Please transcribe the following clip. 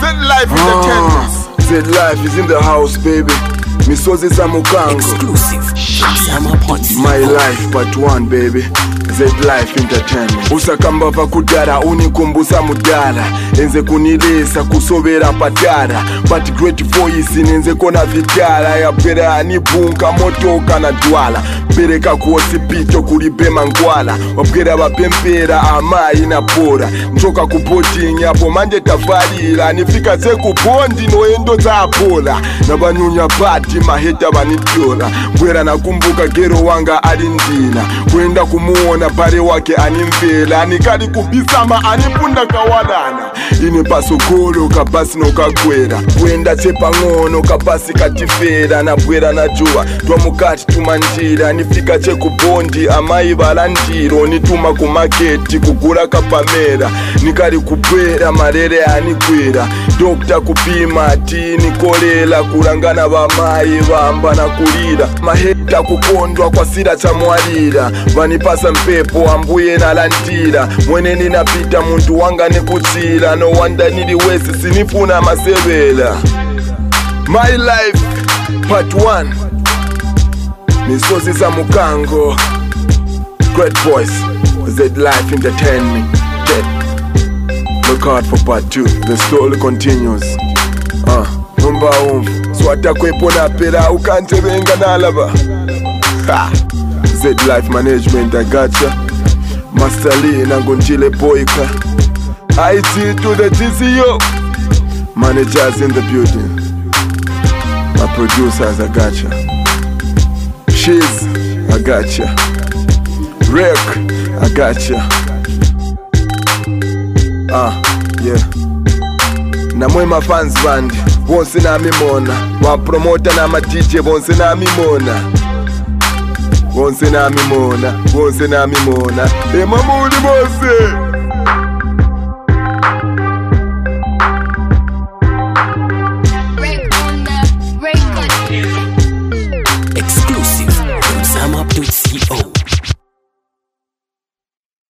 Z-Life Entertainment. Z-Life is in the house, baby. Misozi Samukango. Exclusive. My Life Part 1, baby. Z-Life Entertainment. Usakamba vakudara unikumbusa mudara. Enze kunilesa kusobera patara. But great voice nenze kona vitara. Ya pera anibunka motoka na dwala. Pereka kuosi pito kulibe mangwala. Wapgera wapempera amai na pora. Mchoka kupoti nyapo manje tafarira. Nifika se kupondi noendo za apola. Na banyunya pati maheta vanityola. Bwera nakumbuka gero wanga alindina. Kwenda kumuona pare wake animvela. Anikali kubisama anipunda kawadana. Ini pasokolo kabasi no kagwera. Kwenda chepa ngono kabasi katifera. Na bwera na jua twa mukati tumanjira. Nifika cheku bondi amai valandiro. Nituma kumaketi kugura kapamera. Nikali kubwera marere anikwera. Dokta kupima ati nikolela. Kurangana vamai vamba na kulira. Maheta kukondwa kwa sira chamwalira. Vanipasa mpepo ambuye nalandira. Mwene ninapita muntu wanga nikutsila. No wanda niliwesi sinifuna masevela. My Life Part 1. Misozi Samukango. Great voice. Z-Life Entertainment. Look out for Part 2. The story continues. Umba swata kwepo na pera ukante venga nalaba. Z-Life Management, I gotcha. Master Lee Nangonchile Boyka. IT to the TCO. Managers in the building. My producers, I gotcha. Shiz, I gotcha. Rick, I gotcha. Yeah. Na mwema fans band bonse na mimona. Wa promoter na ma DJ bonse na mimona. Bonse na mimona. Bonse na mimona. Mamudi bonse.